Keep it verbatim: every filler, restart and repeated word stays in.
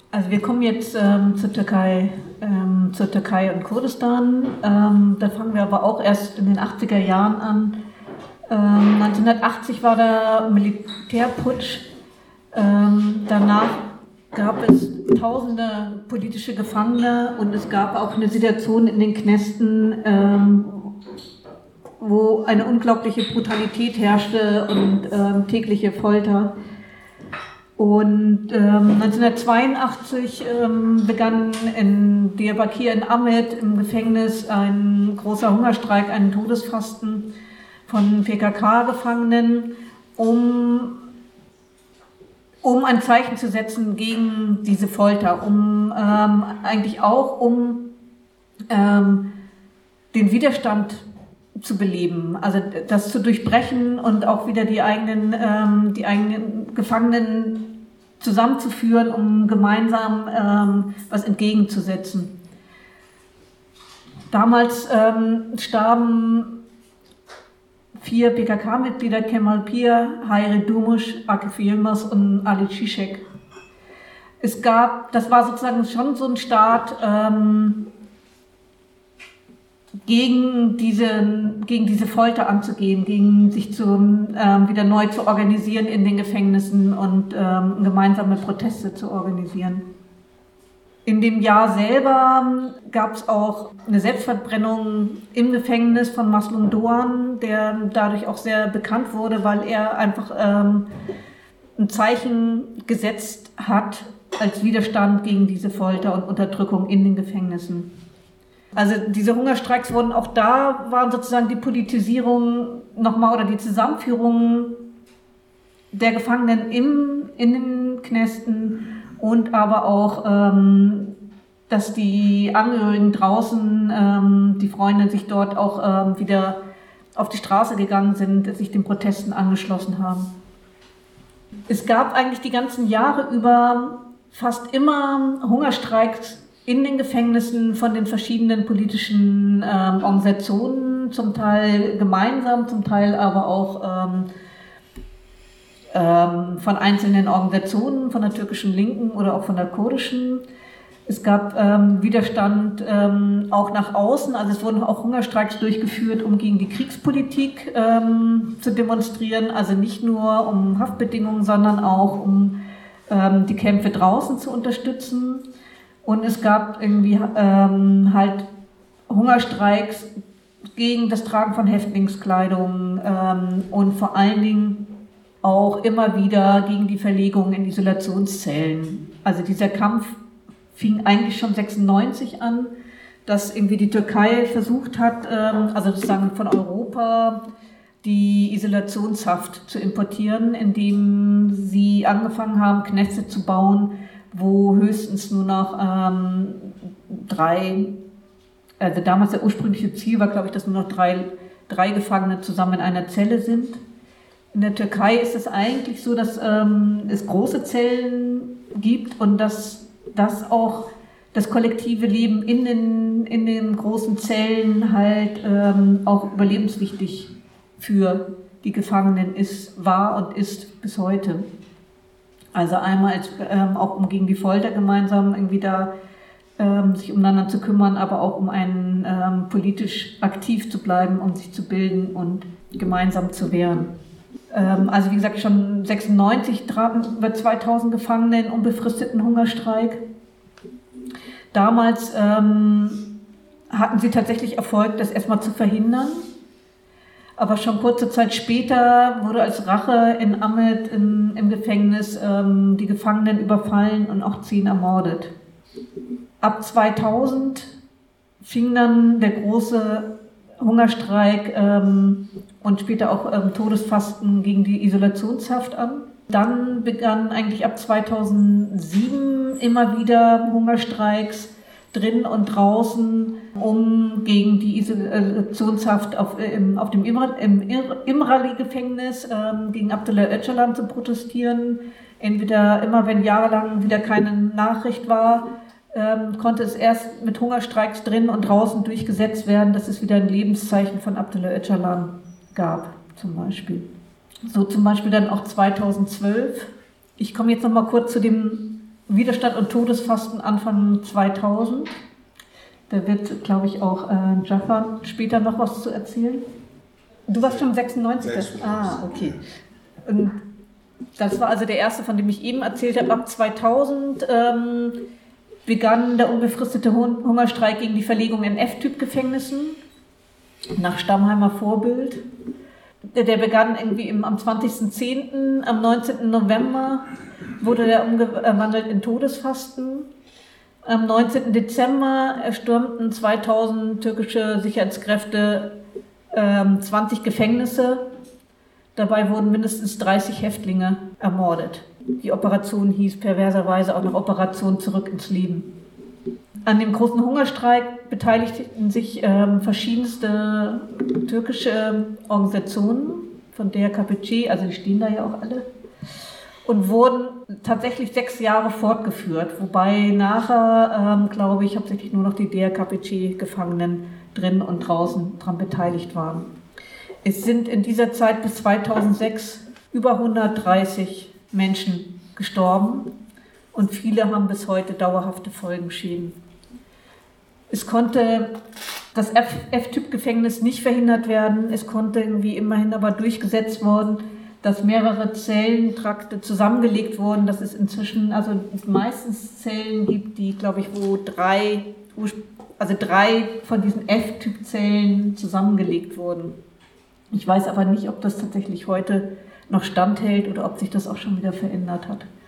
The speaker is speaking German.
Also wir kommen jetzt ähm, zur Türkei, ähm, zur Türkei und Kurdistan. Ähm, da fangen wir aber auch erst in den achtziger Jahren an. Ähm, neunzehnhundertachtzig war der Militärputsch. Ähm, danach gab es tausende politische Gefangene und es gab auch eine Situation in den Knästen, ähm, wo eine unglaubliche Brutalität herrschte und ähm, tägliche Folter. Und ähm, neunzehnhundertzweiundachtzig ähm, begann in Diyarbakir in Ahmet im Gefängnis ein großer Hungerstreik, ein Todesfasten von P K K-Gefangenen, um, um ein Zeichen zu setzen gegen diese Folter, um ähm, eigentlich auch um ähm, den Widerstand zu beleben, also das zu durchbrechen und auch wieder die eigenen, ähm, die eigenen Gefangenen zusammenzuführen, um gemeinsam ähm, was entgegenzusetzen. Damals ähm, starben vier P K K-Mitglieder, Kemal Pir, Hayri Durmuş, Akif Yilmaz und Ali Zizek. Es gab, das war sozusagen schon so ein Start, ähm, gegen diese, gegen diese Folter anzugehen, gegen sich zu, ähm, wieder neu zu organisieren in den Gefängnissen und ähm, gemeinsame Proteste zu organisieren. In dem Jahr selber gab es auch eine Selbstverbrennung im Gefängnis von Mazlum Doğan, der dadurch auch sehr bekannt wurde, weil er einfach ähm, ein Zeichen gesetzt hat als Widerstand gegen diese Folter und Unterdrückung in den Gefängnissen. Also diese Hungerstreiks wurden auch da, waren sozusagen die Politisierung nochmal oder die Zusammenführung der Gefangenen im, in den Knästen und aber auch, ähm, dass die Angehörigen draußen, ähm, die Freunde sich dort auch ähm, wieder auf die Straße gegangen sind, sich den Protesten angeschlossen haben. Es gab eigentlich die ganzen Jahre über fast immer Hungerstreiks in den Gefängnissen von den verschiedenen politischen ähm, Organisationen, zum Teil gemeinsam, zum Teil aber auch ähm, ähm, von einzelnen Organisationen, von der türkischen Linken oder auch von der kurdischen. Es gab ähm, Widerstand ähm, auch nach außen, also es wurden auch Hungerstreiks durchgeführt, um gegen die Kriegspolitik ähm, zu demonstrieren, also nicht nur um Haftbedingungen, sondern auch um ähm, die Kämpfe draußen zu unterstützen. Und es gab irgendwie ähm, halt Hungerstreiks gegen das Tragen von Häftlingskleidung ähm, und vor allen Dingen auch immer wieder gegen die Verlegung in Isolationszellen. Also dieser Kampf fing eigentlich schon sechsundneunzig an, dass irgendwie die Türkei versucht hat, ähm, also sozusagen von Europa die Isolationshaft zu importieren, indem sie angefangen haben, Knäste zu bauen, wo höchstens nur noch ähm, drei, also damals der ursprüngliche Ziel war, glaube ich, dass nur noch drei, drei Gefangene zusammen in einer Zelle sind. In der Türkei ist es eigentlich so, dass ähm, es große Zellen gibt und dass das auch das kollektive Leben in den, in den großen Zellen halt ähm, auch überlebenswichtig für die Gefangenen ist, war und ist bis heute. Also einmal als, ähm, auch um gegen die Folter gemeinsam irgendwie da ähm, sich umeinander zu kümmern, aber auch um einen ähm, politisch aktiv zu bleiben, um sich zu bilden und gemeinsam zu wehren. Ähm, also wie gesagt, schon sechsundneunzig traten über zweitausend Gefangene in unbefristeten Hungerstreik. Damals ähm, hatten sie tatsächlich Erfolg, das erstmal zu verhindern. Aber schon kurze Zeit später wurde als Rache in Ahmet in, im Gefängnis ähm, die Gefangenen überfallen und auch zehn ermordet. Ab zweitausend fing dann der große Hungerstreik ähm, und später auch ähm, Todesfasten gegen die Isolationshaft an. Dann begann eigentlich ab zweitausendsieben immer wieder Hungerstreiks drin und draußen, um gegen die Isolationshaft auf, im, auf dem Imrali-Gefängnis ähm, gegen Abdullah Öcalan zu protestieren. Entweder immer, wenn jahrelang wieder keine Nachricht war, ähm, konnte es erst mit Hungerstreiks drin und draußen durchgesetzt werden, dass es wieder ein Lebenszeichen von Abdullah Öcalan gab, zum Beispiel. So zum Beispiel dann auch zweitausendzwölf. Ich komme jetzt noch mal kurz zu dem Widerstand und Todesfasten Anfang zweitausend. Da wird, glaube ich, auch äh, Jafar später noch was zu erzählen. Du warst schon sechsundneunzig. sechsundneunzig. Ah, okay. Und das war also der erste, von dem ich eben erzählt habe. Ab zweitausend ähm, begann der unbefristete Hungerstreik gegen die Verlegung in F-Typ-Gefängnissen nach Stammheimer Vorbild. Der begann irgendwie im, am zwanzigsten zehnten Am neunzehnten November wurde der umgewandelt in Todesfasten. Am neunzehnten Dezember erstürmten zweitausend türkische Sicherheitskräfte ähm, zwanzig Gefängnisse. Dabei wurden mindestens dreißig Häftlinge ermordet. Die Operation hieß perverserweise auch noch Operation Zurück ins Leben. An dem großen Hungerstreik beteiligten sich ähm, verschiedenste türkische Organisationen, von der K P C, also die stehen da ja auch alle, und wurden tatsächlich sechs Jahre fortgeführt, wobei nachher, ähm, glaube ich, hauptsächlich nur noch die D R K P C-Gefangenen drin und draußen daran beteiligt waren. Es sind in dieser Zeit bis zweitausendsechs über hundertdreißig Menschen gestorben und viele haben bis heute dauerhafte Folgenschäden. Es konnte das F-Typ-Gefängnis nicht verhindert werden, es konnte irgendwie immerhin aber durchgesetzt worden, dass mehrere Zellentrakte zusammengelegt wurden, dass es inzwischen also meistens Zellen gibt, die, glaube ich, wo drei, also drei von diesen F-Typ-Zellen zusammengelegt wurden. Ich weiß aber nicht, ob das tatsächlich heute noch standhält oder ob sich das auch schon wieder verändert hat.